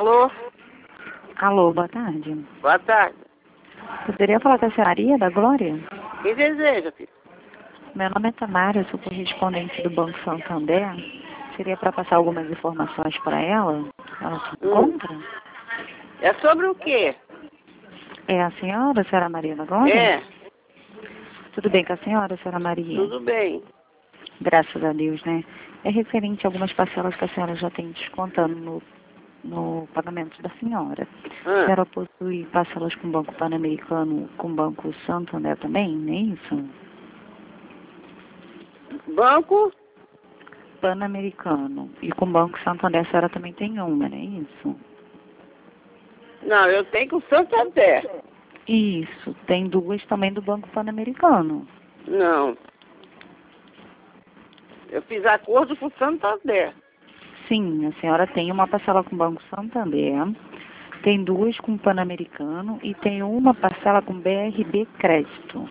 Alô? Alô, boa tarde. Boa tarde. Poderia falar com a senhora Maria da Glória? Quem deseja, filho? Meu nome é Tamara, eu sou correspondente do Banco Santander. Seria para passar algumas informações para ela? Ela se encontra? É sobre o quê? É a senhora Maria da Glória? É, Tudo bem com a senhora Maria? tudo bem. Graças a Deus, né? É referente a algumas parcelas que a senhora já tem descontando no pagamento da senhora. A senhora possui parcelas com o Banco Pan-Americano, com o Banco Santander também, não é isso? Banco? Pan-Americano. E com o Banco Santander a senhora também tem uma, não é isso? Não, eu tenho com o Santander. Isso. Tem duas também do Banco Pan-Americano. Não. Eu fiz acordo com o Santander. Sim, a senhora tem uma parcela com o Banco Santander, tem duas com o Pan-Americano e tem uma parcela com BRB Crédito.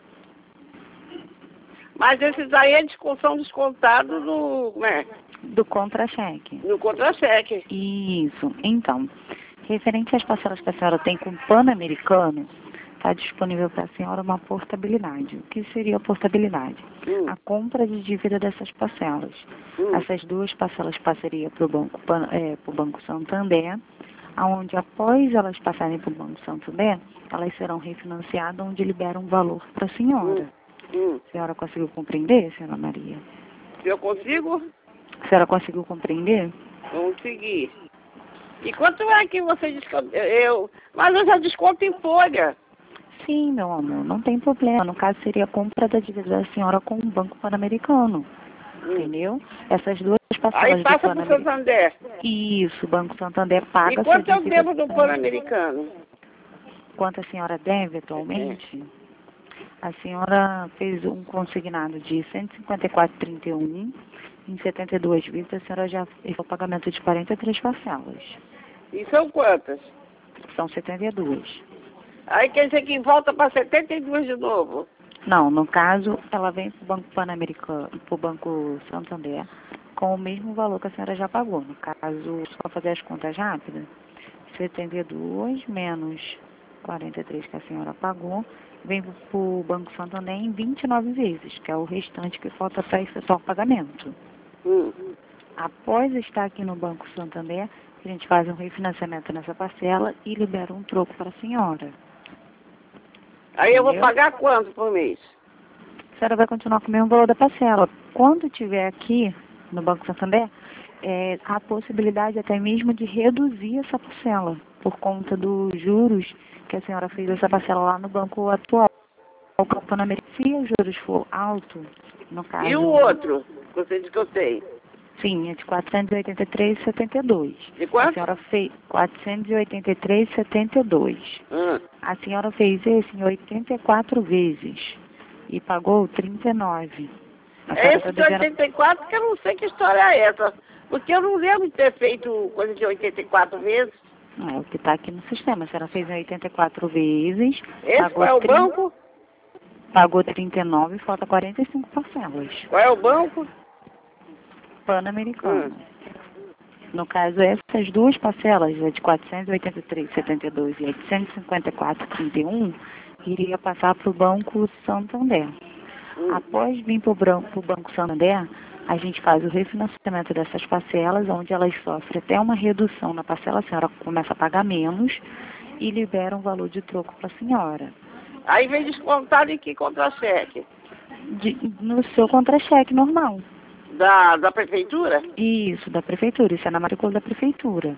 Mas esses aí são descontados no, Do contra-cheque. no contra-cheque. Isso. Então, referente às parcelas que a senhora tem com o Pan-Americano, está disponível para a senhora uma portabilidade. O que seria a portabilidade? A compra de dívida dessas parcelas. Essas duas parcelas passariam para o Banco Santander, onde após elas passarem para o Banco Santander, elas serão refinanciadas, onde liberam um valor para a senhora. A senhora conseguiu compreender, senhora Maria? Se eu consigo, A senhora conseguiu compreender? consegui. E quanto é que você desconta? Mas eu já desconto em folha. Sim, meu amor, não tem problema. No caso, seria a compra da dívida da senhora com o Banco Pan-Americano. Entendeu? Essas duas parcelas Aí passa para o Santander. Isso, o Banco Santander paga E quanto essa eu dívida. devo do Pan-Americano? Quanto a senhora deve atualmente? A senhora fez um consignado de 154,31. Em 72 vezes, a senhora já fez o pagamento de 43 parcelas. E são quantas? São 72. Aí quer dizer que volta para 72 de novo. Não, no caso, ela vem para o Banco Pan-Americano, para o Banco Santander, com o mesmo valor que a senhora já pagou. No caso, só fazer as contas rápidas, 72 menos 43 que a senhora pagou, vem para o Banco Santander em 29 vezes, que é o restante que falta para efetuar o pagamento. Após estar aqui no Banco Santander, a gente faz um refinanciamento nessa parcela e libera um troco para a senhora. Aí eu vou pagar quanto por mês? A senhora vai continuar com o mesmo valor da parcela. Quando tiver aqui no Banco Santander, há a possibilidade até mesmo de reduzir essa parcela, por conta dos juros que a senhora fez essa parcela lá no banco atual. O Banco Pan-Americano, se os juros for alto, no caso... E o outro? Você disse que eu tenho. Sim, é de 483,72. De quanto? A senhora fez 483,72. A senhora fez esse em 84 vezes e pagou 39. É esse de 84 que eu não sei que história é essa. Porque eu não lembro de ter feito coisa de 84 vezes. É o que está aqui no sistema. A senhora fez em 84 vezes. Esse qual é o banco? Pagou 39 e falta 45 parcelas. Qual é o banco? Pan-Americano. No caso, essas duas parcelas, a de 483,72 e a de 154,31, iria passar para o Banco Santander. Após vir para o Banco Santander, a gente faz o refinanciamento dessas parcelas, onde elas sofrem até uma redução na parcela, a senhora começa a pagar menos e libera um valor de troco para a senhora. Aí vem descontado em que contra-cheque? No seu contra-cheque normal. Da prefeitura? Isso, da prefeitura. Isso é na matrícula da prefeitura.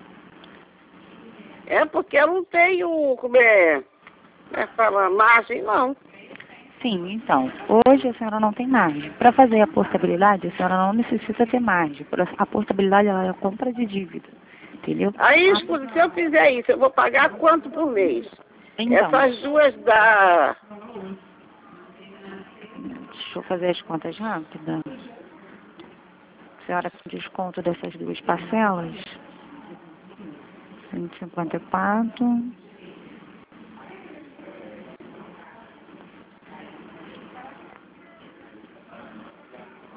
É porque eu não tenho, fala, margem, não. Sim, então, hoje a senhora não tem margem. Para fazer a portabilidade, a senhora não necessita ter margem. A portabilidade ela é a compra de dívida, entendeu? Aí, se eu fizer isso, eu vou pagar quanto por mês? Então, essas duas da... Deixa eu fazer as contas rápidas. A senhora tem desconto dessas duas parcelas. 154.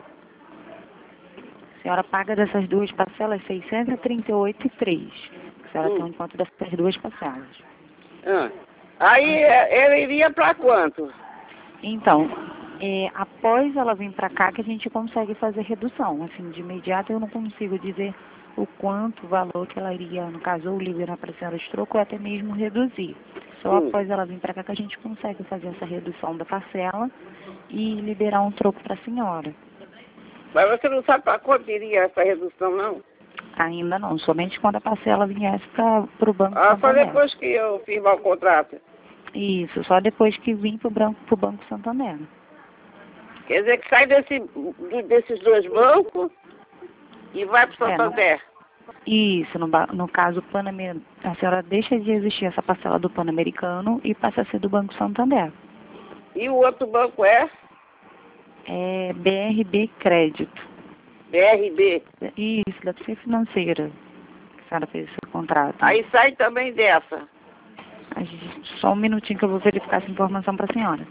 A senhora paga dessas duas parcelas 638,03. senhora tem um encontro dessas duas parcelas. Aí ele iria para quanto? Então, após ela vir para cá que a gente consegue fazer redução. Assim, de imediato eu não consigo dizer o quanto, o valor que ela iria, no caso, ou liberar para a senhora de troco ou até mesmo reduzir. Só após ela vir para cá que a gente consegue fazer essa redução da parcela e liberar um troco para a senhora. Mas você não sabe para quanto iria essa redução, não? Ainda não, somente quando a parcela viesse para o Banco Só Santander. depois que eu firmar o contrato. Isso, só depois que vim para o Banco Santander. Quer dizer que sai desses dois bancos e vai para o Santander. Isso, no caso, a senhora deixa de existir essa parcela do Pan-Americano e passa a ser do Banco Santander. E o outro banco é? É BRB Crédito. BRB? Isso, da ser financeira, que a senhora fez esse contrato. Aí sai também dessa. Só um minutinho que eu vou verificar essa informação para a senhora.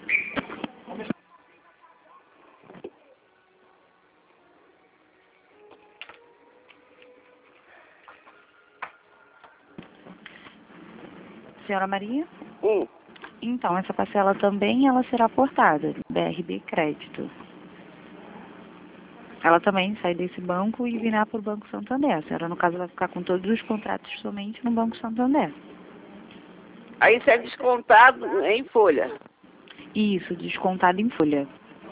Senhora Maria? Então, essa parcela também ela será aportada, BRB Crédito. Ela também sai desse banco e virá para o Banco Santander. A senhora, no caso, vai ficar com todos os contratos somente no Banco Santander. Aí isso é descontado em folha. Isso, descontado em folha.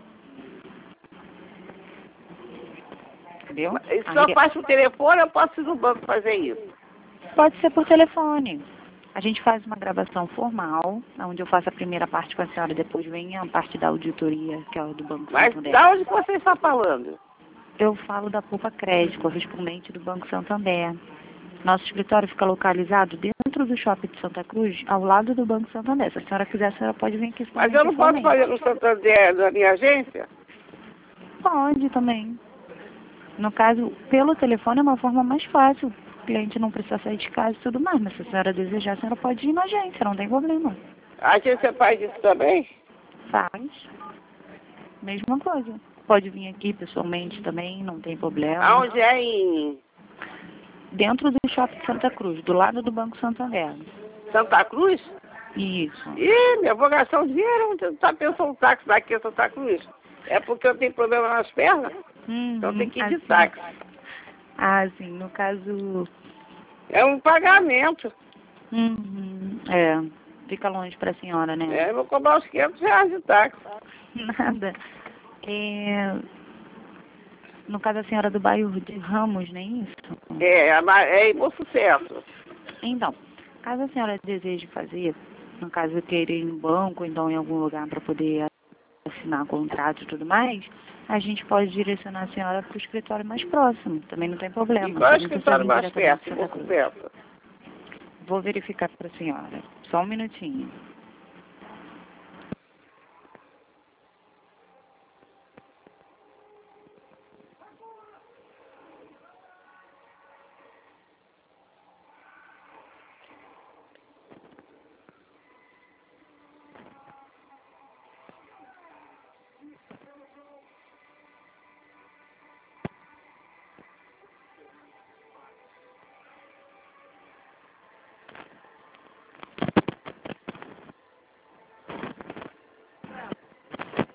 Entendeu? Isso só faz por telefone ou eu posso ir no banco fazer isso? Pode ser por telefone. A gente faz uma gravação formal, onde eu faço a primeira parte com a senhora, depois vem a parte da auditoria, que é o do Banco Santander. Mas da onde você está falando? Eu falo da Poupa Crédito, correspondente do Banco Santander. Nosso escritório fica localizado dentro do shopping de Santa Cruz, ao lado do Banco Santander. Se a senhora quiser, a senhora pode vir aqui. Mas eu não posso fazer no Santander da minha agência? Pode também. No caso, pelo telefone é uma forma mais fácil. O cliente não precisa sair de casa e tudo mais. Mas se a senhora desejar, a senhora pode ir na agência, não tem problema. A agência faz isso também? Faz. Mesma coisa. Pode vir aqui pessoalmente também, não tem problema. Aonde é Dentro do Shopping Santa Cruz, do lado do Banco Santander. Santa Cruz? Isso. Ih, minha vogação de dinheiro, não tá pensando táxi daqui a Santa Cruz. É porque eu tenho problema nas pernas, então tem que ir de táxi. Sim, no caso... É um pagamento. Fica longe para a senhora, né? Eu vou cobrar uns R$500 de táxi. Nada. No caso, a senhora do bairro de Ramos, não é isso? É em Bom Sucesso. Então, caso a senhora deseje fazer, no caso, querer ir no banco, então em algum lugar para poder assinar contrato e tudo mais, a gente pode direcionar a senhora para o escritório mais próximo. Também não tem problema. E qual é o escritório mais perto, em Bom Sucesso? Vou verificar para a senhora. Só um minutinho.